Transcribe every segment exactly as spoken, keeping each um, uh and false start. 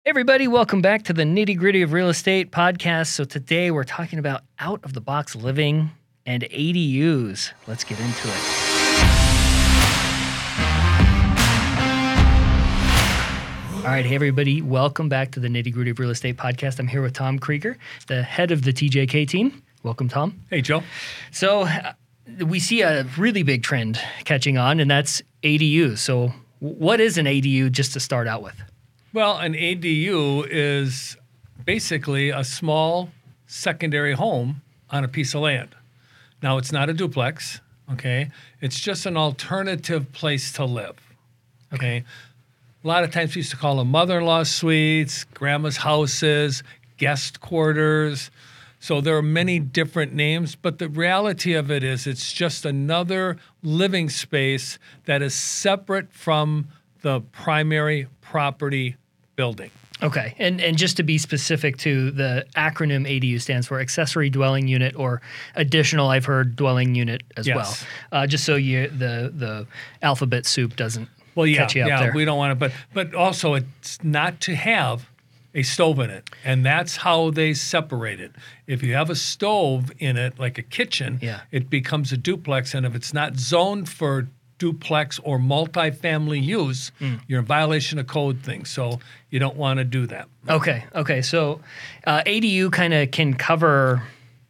Everybody, welcome back to the Nitty Gritty of Real Estate podcast. So today we're talking about out-of-the-box living and A D Us. Let's get into it. All right, hey everybody, welcome back to the Nitty Gritty of Real Estate podcast. I'm here with Tom Krieger, the head of the T J K team. Welcome, Tom. Hey, Joe. So uh, we see a really big trend catching on, and that's A D Us. So what is an A D U, just to start out with? Well, an A D U is basically a small secondary home on a piece of land. Now, it's not a duplex, okay? It's just an alternative place to live, okay? A lot of times we used to call them mother-in-law suites, grandma's houses, guest quarters. So there are many different names, but the reality of it is it's just another living space that is separate from the primary property building. Okay, and and just to be specific to the acronym A D U stands for accessory dwelling unit, or additional, I've heard, dwelling unit as Yes. well. Uh, just so you the the alphabet soup doesn't Well, yeah, catch you up yeah, there. we don't want to, but but also it's not to have a stove in it, and that's how they separate it. If you have a stove in it, like a kitchen, Yeah. it becomes a duplex, and if it's not zoned for duplex or multifamily use, Mm. you're in violation of code things. So you don't want to do that. Okay, okay. So uh, A D U kind of can cover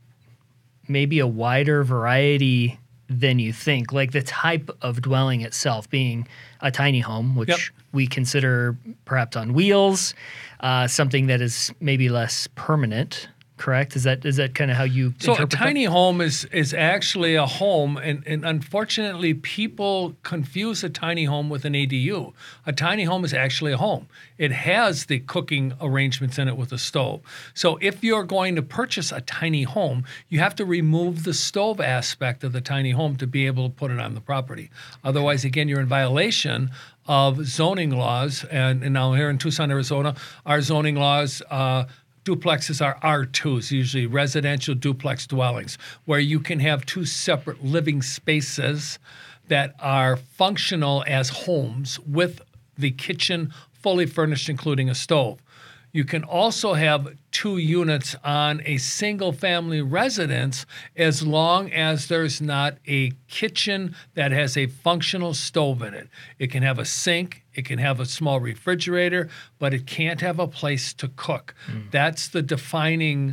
maybe a wider variety than you think, like the type of dwelling itself being a tiny home, which Yep. we consider perhaps on wheels, uh, something that is maybe less permanent. Correct? Is that is that kind of how you So a interpret that? tiny home is is actually a home, and, and unfortunately, people confuse a tiny home with an A D U. A tiny home is actually a home. It has the cooking arrangements in it with a stove. So if you're going to purchase a tiny home, you have to remove the stove aspect of the tiny home to be able to put it on the property. Otherwise, again, you're in violation of zoning laws. And, and now here in Tucson, Arizona, our zoning laws uh, duplexes are R twos, usually residential duplex dwellings, where you can have two separate living spaces that are functional as homes with the kitchen fully furnished, including a stove. You can also have two units on a single family residence as long as there's not a kitchen that has a functional stove in it. It can have a sink, it can have a small refrigerator, but it can't have a place to cook. Mm. That's the defining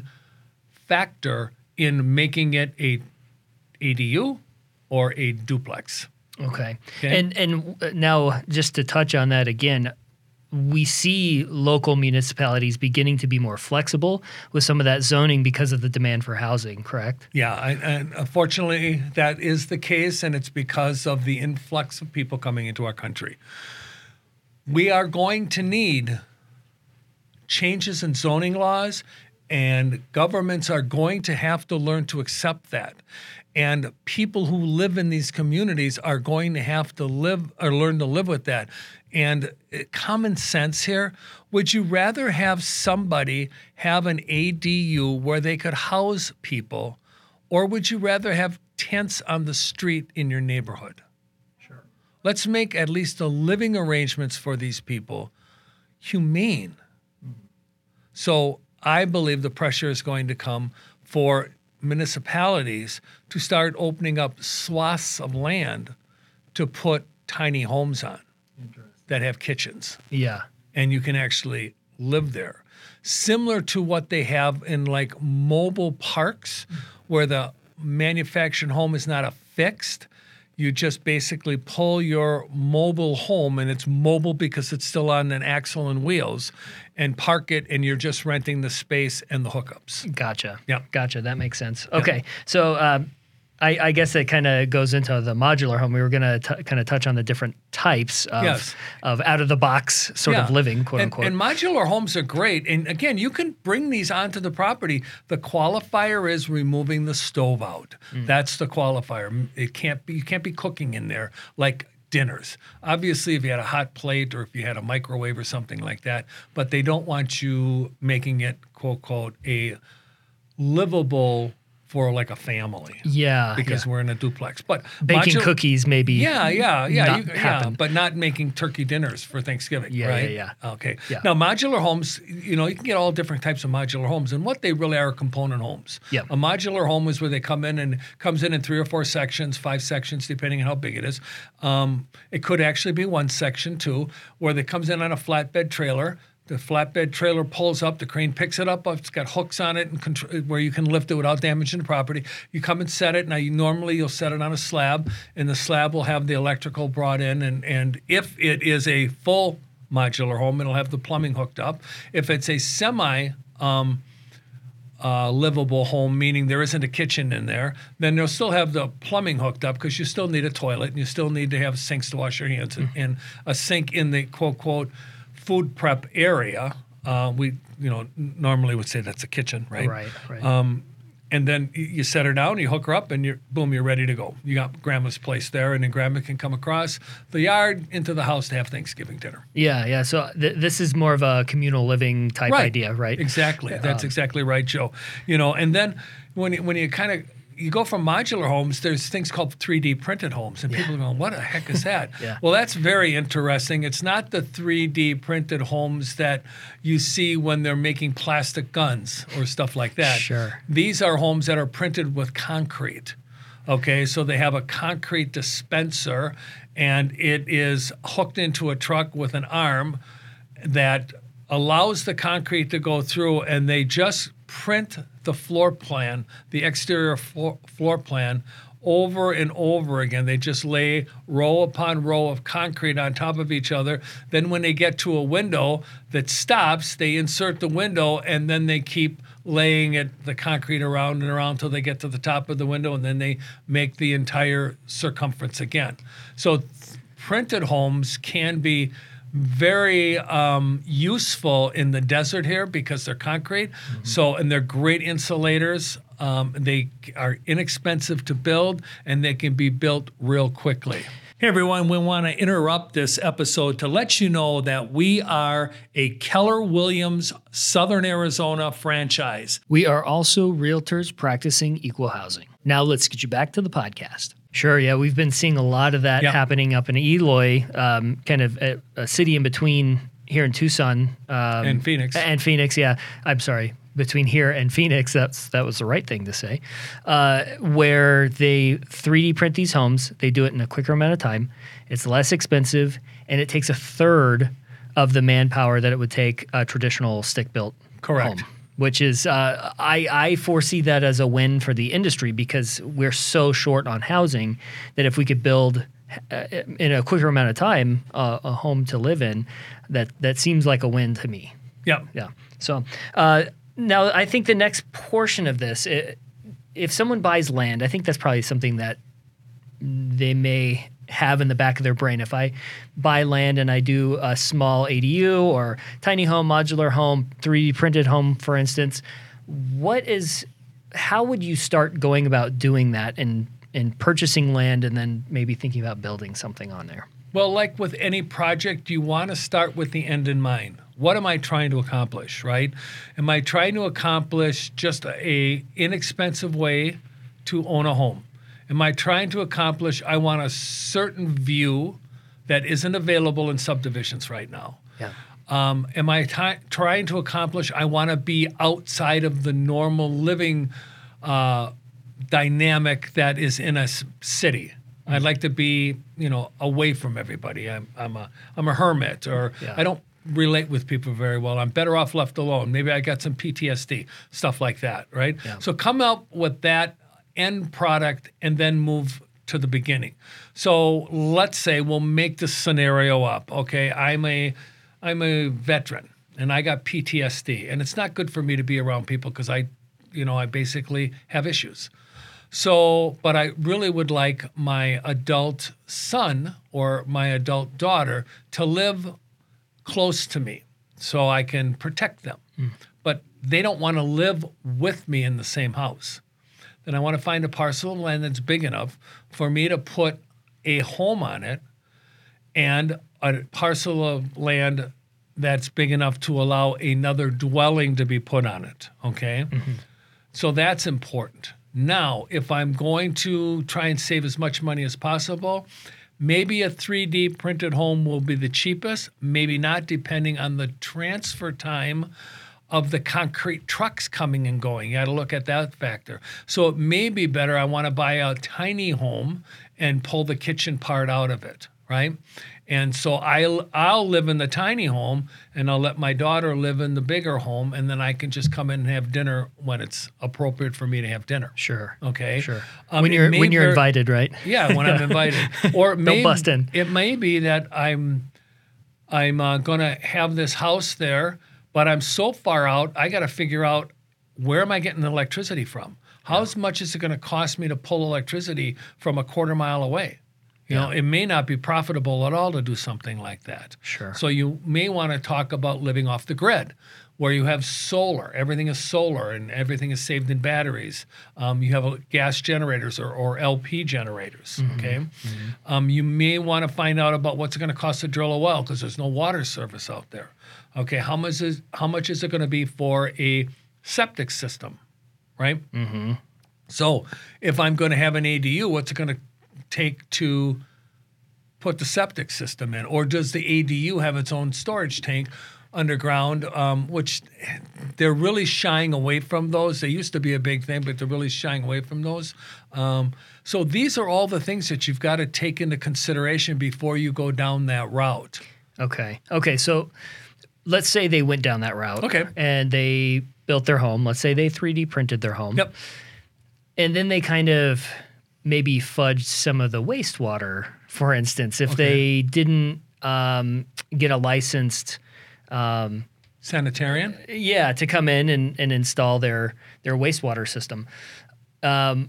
factor in making it a A D U or a duplex. Okay. Okay. And and now just to touch on that again, we see local municipalities beginning to be more flexible with some of that zoning because of the demand for housing, correct? Yeah, I, and unfortunately, that is the case, and it's because of the influx of people coming into our country. We are going to need changes in zoning laws, and governments are going to have to learn to accept that. And people who live in these communities are going to have to live or learn to live with that. And uh, common sense here, would you rather have somebody have an A D U where they could house people, or would you rather have tents on the street in your neighborhood? Sure. Let's make at least the living arrangements for these people humane. Mm-hmm. So I believe the pressure is going to come for municipalities to start opening up swaths of land to put tiny homes on that have kitchens. Yeah. And you can actually live there. Similar to what they have in like mobile parks, where the manufactured home is not affixed. You just basically pull your mobile home, and it's mobile because it's still on an axle and wheels, and park it, and you're just renting the space and the hookups. Gotcha. Yeah. Gotcha. That makes sense. Okay. So um, I, I guess it kind of goes into the modular home. We were going to kind of touch on the different types of, Yes. of out-of-the-box sort of Yeah. living, quote and, unquote. And modular homes are great. And again, you can bring these onto the property. The qualifier is removing the stove out. Mm. That's the qualifier. It can't be, you can't be cooking in there like dinners. Obviously, if you had a hot plate or if you had a microwave or something like that, but they don't want you making it, quote, quote, a livable for like a family. Yeah, Because yeah. we're in a duplex. But Baking modular- cookies maybe. Yeah, yeah, yeah, not you, yeah. happen. But not making turkey dinners for Thanksgiving, Yeah, right? yeah, yeah. Okay. Yeah. Now, modular homes, you know, you can get all different types of modular homes, and what they really are component homes. Yep. A modular home is where they come in and comes in in three or four sections, five sections, depending on how big it is. Um, it could actually be one section too, where they comes in on a flatbed trailer. The flatbed trailer pulls up, the crane picks it up, it's got hooks on it and contr- where you can lift it without damaging the property. You come and set it. Now, you, normally you'll set it on a slab, and the slab will have the electrical brought in. And, and if it is a full modular home, it'll have the plumbing hooked up. If it's a semi um, uh, livable home, meaning there isn't a kitchen in there, then they'll still have the plumbing hooked up because you still need a toilet and you still need to have sinks to wash your hands and, and a sink in the quote, quote, food prep area. Uh, we, you know, n- normally would say that's a kitchen, right? Right, right. Um, and then y- you set her down, you hook her up, and you're boom, you're ready to go. You got grandma's place there, and then grandma can come across the yard into the house to have Thanksgiving dinner. Yeah, yeah. So th- this is more of a communal living type idea, right? Exactly. That's Um, exactly right, Joe. You know, and then when you, when you kind of you go from modular homes, there's things called three D printed homes, and people are going, "What the heck is that?" Yeah. Well, that's very interesting. It's not the three D printed homes that you see when they're making plastic guns or stuff like that. Sure. These are homes that are printed with concrete. Okay, so they have a concrete dispenser, and it is hooked into a truck with an arm that allows the concrete to go through, and they just print the floor plan, the exterior floor, floor plan, over and over again. They just lay row upon row of concrete on top of each other. Then when they get to a window that stops, they insert the window, and then they keep laying it, the concrete around and around until they get to the top of the window, and then they make the entire circumference again. So th- printed homes can be very um, useful in the desert here because they're concrete. Mm-hmm. So, and they're great insulators. Um, they are inexpensive to build, and they can be built real quickly. Hey everyone, we want to interrupt this episode to let you know that we are a Keller Williams Southern Arizona franchise. We are also realtors practicing equal housing. Now let's get you back to the podcast. Sure, yeah, we've been seeing a lot of that Yep. happening up in Eloy, um, kind of a, a city in between here in Tucson. Um, And Phoenix. And Phoenix, yeah. I'm sorry, between here and Phoenix, that's that was the right thing to say, uh, where they three D print these homes. They do it in a quicker amount of time. It's less expensive, and it takes a third of the manpower that it would take a traditional stick-built Correct. home. Which is, uh, I, I foresee that as a win for the industry because we're so short on housing that if we could build uh, in a quicker amount of time uh, a home to live in, that that seems like a win to me. Yep. Yeah. So uh, now I think the next portion of this, i if someone buys land, I think that's probably something that they may have in the back of their brain. If I buy land and I do a small A D U or tiny home, modular home, three D printed home, for instance, what is, how would you start going about doing that and, and purchasing land and then maybe thinking about building something on there? Well, like with any project, you want to start with the end in mind. What am I trying to accomplish, right? Am I trying to accomplish just a inexpensive way to own a home? Am I trying to accomplish, I want a certain view that isn't available in subdivisions right now? Yeah. Um, am I t- trying to accomplish, I want to be outside of the normal living uh, dynamic that is in a s- city? I'd like to be, you know, away from everybody. I'm, I'm a, I'm a hermit, or Yeah. I don't relate with people very well. I'm better off left alone. Maybe I got some P T S D, stuff like that, right? Yeah. So come up with that end product and then move to the beginning. So let's say we'll make the scenario up. Okay, I'm a, I'm a veteran and I got P T S D, and it's not good for me to be around people because I, you know, I basically have issues. So, but I really would like my adult son or my adult daughter to live close to me so I can protect them. Mm. But they don't want to live with me in the same house. Then I want to find a parcel of land that's big enough for me to put a home on it and a parcel of land that's big enough to allow another dwelling to be put on it, okay? Mm-hmm. So that's important. Now, if I'm going to try and save as much money as possible, maybe a three D printed home will be the cheapest, maybe not, depending on the transfer time of the concrete trucks coming and going. You got to look at that factor. So it may be better, I want to buy a tiny home and pull the kitchen part out of it, right? And so I'll, I'll live in the tiny home, and I'll let my daughter live in the bigger home, and then I can just come in and have dinner when it's appropriate for me to have dinner. Sure. Okay. Sure. Um, when it you're may when you're ver- invited, right? Yeah, when I'm invited. Or it may, Don't bust in. It may be that I'm I'm uh, going to have this house there, but I'm so far out, I got to figure out, where am I getting the electricity from? How yeah. much is it going to cost me to pull electricity from a quarter mile away? You yeah. know, it may not be profitable at all to do something like that. Sure. So you may want to talk about living off the grid, where you have solar. Everything is solar, and everything is saved in batteries. Um, you have a gas generators or, or L P generators, mm-hmm. okay? Mm-hmm. Um, you may want to find out about what's it going to cost to drill a well, because there's no water service out there. Okay, how much is, how much is it going to be for a septic system, right? Mm-hmm. So if I'm going to have an A D U, what's it going to take to put the septic system in? Or does the A D U have its own storage tank underground, um, which they're really shying away from those. They used to be a big thing, but they're really shying away from those. Um, so these are all the things that you've got to take into consideration before you go down that route. Okay. Okay, so let's say they went down that route. Okay. And they built their home. Let's say they three D printed their home. Yep. And then they kind of maybe fudged some of the wastewater, for instance, if Okay. they didn't um, get a licensed um, sanitarian, yeah, to come in and, and install their their wastewater system, um,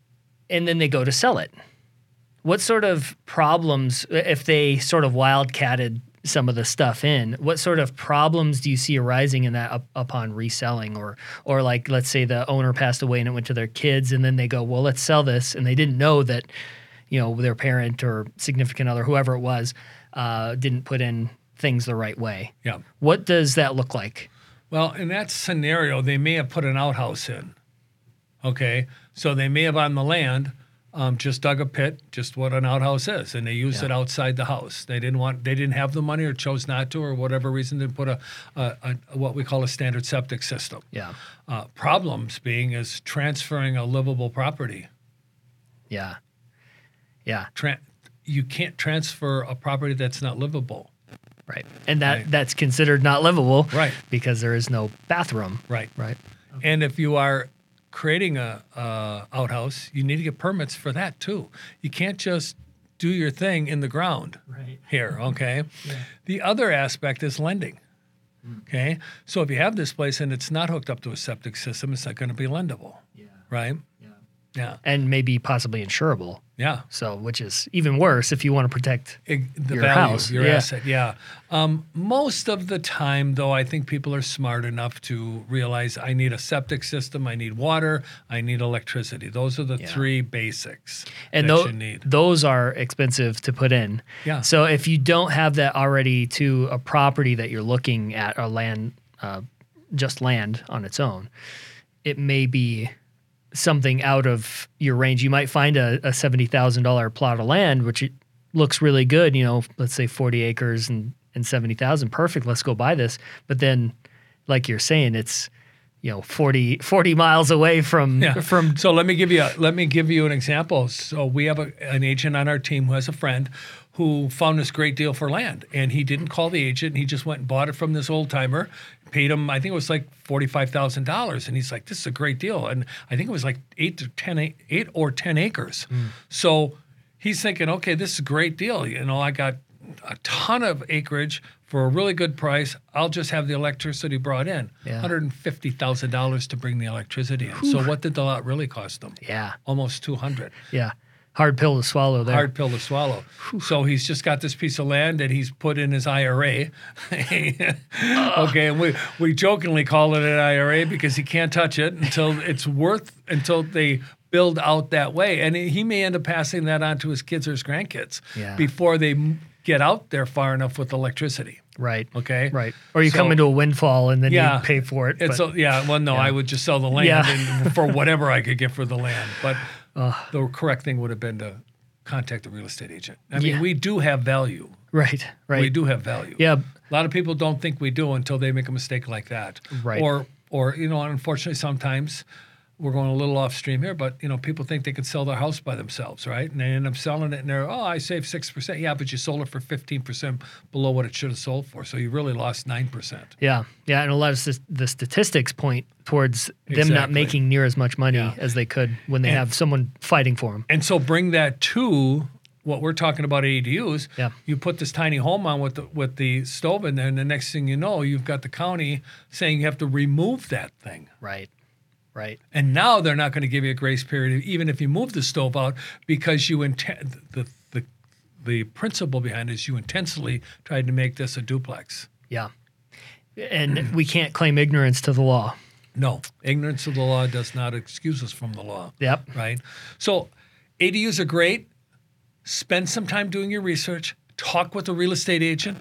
and then they go to sell it. What sort of problems, if they sort of wildcatted some of the stuff in, what sort of problems do you see arising in that up, upon reselling? Or, or like, let's say the owner passed away and it went to their kids, and then they go, well, let's sell this. And they didn't know that, you know, their parent or significant other, whoever it was, uh, didn't put in things the right way. Yeah. What does that look like? Well, in that scenario, they may have put an outhouse in. Okay. So they may have on the land Um, just dug a pit, just what an outhouse is, and they used Yeah. it outside the house. They didn't want, they didn't have the money or chose not to, or whatever reason, they put a, a, a what we call a standard septic system. Yeah. Uh, problems being is transferring a livable property. Yeah. Yeah. Tra- you can't transfer a property that's not livable. Right. And that Right. that's considered not livable. Right. Because there is no bathroom. Right. Right. And if you are creating a, a outhouse, you need to get permits for that too. You can't just do your thing in the ground Right. here, okay? Yeah. The other aspect is lending, okay? So if you have this place and it's not hooked up to a septic system, it's not going to be lendable, Yeah. right? Yeah. Yeah, And maybe possibly insurable. yeah. So, which is even worse if you want to protect. Ig- the Your value, house, your yeah. asset, yeah. Um, most of the time, though, I think people are smart enough to realize I need a septic system, I need water, I need electricity. Those are the Yeah. three basics And that tho- you need. those are expensive to put in. Yeah. So if you don't have that already to a property that you're looking at, or land, uh, just land on its own, it may be something out of your range. You might find a, a seventy thousand dollars plot of land, which it looks really good, you know, let's say forty acres and, and seventy thousand, perfect, let's go buy this. But then, like you're saying, it's, you know, forty, forty miles away from, Yeah. from So let me give you a, let me give you an example. So we have a, an agent on our team who has a friend who found this great deal for land, and he didn't call the agent. He just went and bought it from this old timer, paid him, I think it was like forty-five thousand dollars, and he's like, "This is a great deal." And I think it was like eight to ten, a- eight or ten acres. So he's thinking, "Okay, this is a great deal. You know, I got a ton of acreage for a really good price. I'll just have the electricity brought in. Yeah. one hundred fifty thousand dollars to bring the electricity in. So what did the lot really cost him? yeah, Almost two hundred. yeah. Hard pill to swallow there. Hard pill to swallow. So he's just got this piece of land that he's put in his I R A. Okay, and we, we jokingly call it an I R A because he can't touch it until it's worth, until they build out that way. And he may end up passing that on to his kids or his grandkids Yeah. before they m- get out there far enough with electricity. Right. Okay. Right. Or you So- come into a windfall and then Yeah. you pay for it. It's but- a, yeah, well, no, Yeah. I would just sell the land Yeah. and for whatever I could get for the land. But the correct thing would have been to contact the real estate agent. I mean, Yeah. we do have value. right. Right. We do have value. Yeah. A lot of people don't think we do until they make a mistake like that. Right. Or, or you know, unfortunately, sometimes we're going a little off stream here, but you know, people think they can sell their house by themselves, right? And they end up selling it, and they're, oh, I saved six percent. Yeah, but you sold it for fifteen percent below what it should have sold for, so you really lost nine percent. Yeah. Yeah. And a lot of st- the statistics point towards them not Exactly. making near as much money Yeah. as they could when they And- have someone fighting for them. And so bring that to what we're talking about A D Us. Yeah. You put this tiny home on with the, with the stove in there, and the next thing you know, you've got the county saying you have to remove that thing. Right. Right. And now they're not going to give you a grace period, even if you move the stove out, because you intend the the the principle behind it is you intensely tried to make this a duplex. Yeah. And we can't claim ignorance to the law. No, ignorance of the law does not excuse us from the law. Yep. Right. So, A D Us are great. Spend some time doing your research. Talk with a real estate agent.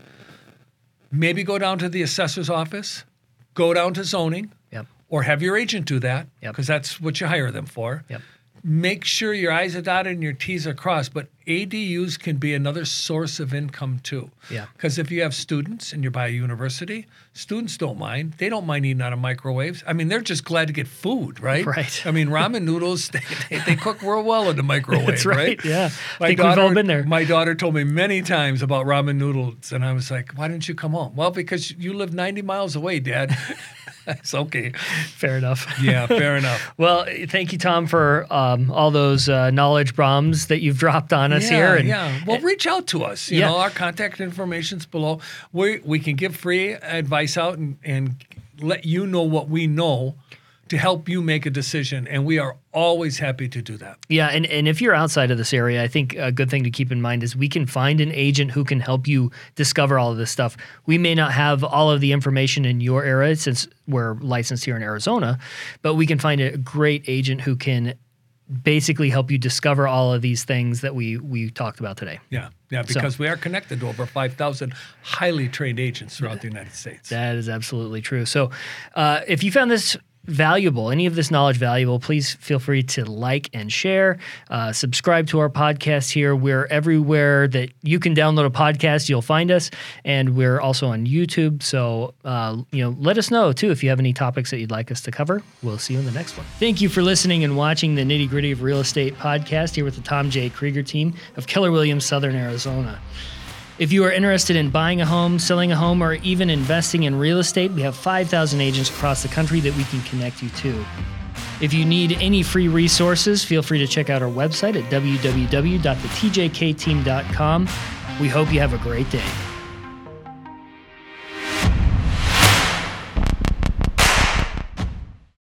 Maybe go down to the assessor's office. Go down to zoning. Yep. Or have your agent do that, Yep. because that's what you hire them for. Yep. Make sure your I's are dotted and your T's are crossed. But A D Us can be another source of income too. Yeah. Because if you have students and you're by a university, students don't mind. They don't mind eating out of microwaves. I mean, they're just glad to get food, right? Right. I mean, ramen noodles, they, they, they cook real well in the microwave, That's right. Yeah. I My think daughter, we've all been there. My daughter told me many times about ramen noodles, and I was like, why didn't you come home? Well, because you live ninety miles away, Dad. It's okay. Fair enough. Yeah, fair enough. Well, thank you, Tom, for um, all those uh, knowledge bombs that you've dropped on us yeah, here. And yeah. Well, reach out to us. You Yeah. know, our contact information's below. We we can give free advice out and, and let you know what we know to help you make a decision. And we are always happy to do that. Yeah, and, and if you're outside of this area, I think a good thing to keep in mind is we can find an agent who can help you discover all of this stuff. We may not have all of the information in your area since we're licensed here in Arizona, but we can find a great agent who can basically help you discover all of these things that we we talked about today. Yeah, yeah, because we are connected to over five thousand highly trained agents throughout the United States. That is absolutely true. So uh, if you found this valuable, any of this knowledge valuable, please feel free to like and share. Uh, subscribe to our podcast here. We're everywhere that you can download a podcast, you'll find us. And we're also on YouTube. So, uh, you know, let us know, too, if you have any topics that you'd like us to cover. We'll see you in the next one. Thank you for listening and watching the Nitty Gritty of Real Estate podcast here with the Tom J. Krieger team of Keller Williams, Southern Arizona. If you are interested in buying a home, selling a home, or even investing in real estate, we have five thousand agents across the country that we can connect you to. If you need any free resources, feel free to check out our website at w w w dot the t j k team dot com. We hope you have a great day.